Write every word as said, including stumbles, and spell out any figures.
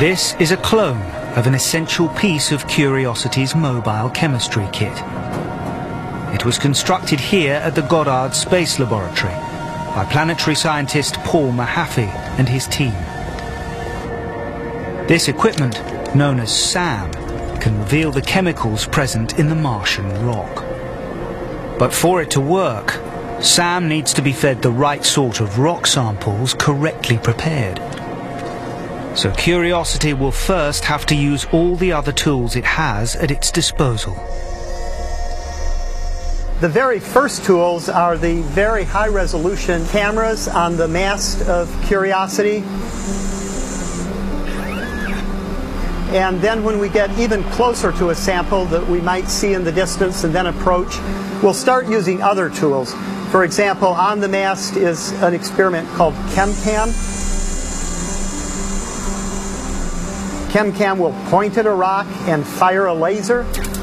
This is a clone of an essential piece of Curiosity's mobile chemistry kit. It was constructed here at the Goddard Space Laboratory by planetary scientist Paul Mahaffy and his team. This equipment, known as SAM, can reveal the chemicals present in the Martian rock. But for it to work, SAM needs to be fed the right sort of rock samples correctly prepared. So Curiosity will first have to use all the other tools it has at its disposal. The very first tools are the very high-resolution cameras on the mast of Curiosity. And then when we get even closer to a sample that we might see in the distance and then approach, we'll start using other tools. For example, on the mast is an experiment called ChemCam. ChemCam will point at a rock and fire a laser.